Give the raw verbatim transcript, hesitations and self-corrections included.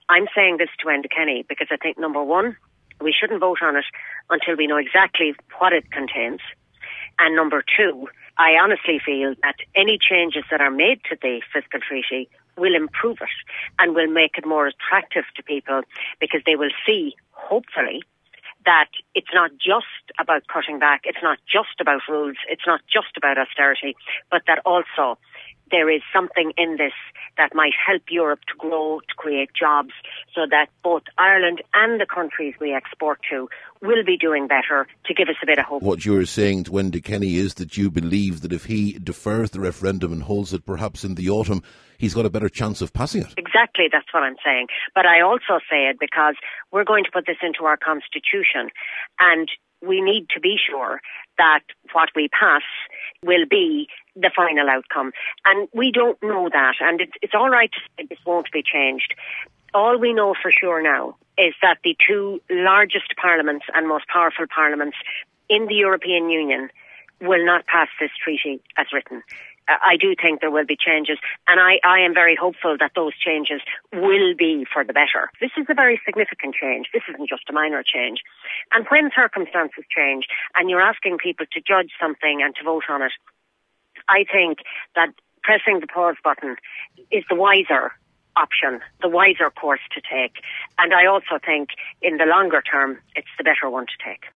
I'm saying this to Enda Kenny because I think, number one, we shouldn't vote on it until we know exactly what it contains. And number two, I honestly feel that any changes that are made to the fiscal treaty will improve it and will make it more attractive to people, because they will see, hopefully, that it's not just about cutting back, it's not just about rules, it's not just about austerity, but that also there is something in this that might help Europe to grow, to create jobs, so that both Ireland and the countries we export to will be doing better, to give us a bit of hope. What you're saying to Enda Kenny is that you believe that if he defers the referendum and holds it perhaps in the autumn, he's got a better chance of passing it. Exactly, that's what I'm saying. But I also say it because we're going to put this into our constitution, and we need to be sure that what we pass will be the final outcome. And we don't know that, and it's, it's all right to say this won't be changed. All we know for sure now is that the two largest parliaments and most powerful parliaments in the European Union will not pass this treaty as written. I do think there will be changes, and I, I am very hopeful that those changes will be for the better. This is a very significant change. This isn't just a minor change. And when circumstances change and you're asking people to judge something and to vote on it, I think that pressing the pause button is the wiser option, the wiser course to take. And I also think in the longer term, it's the better one to take.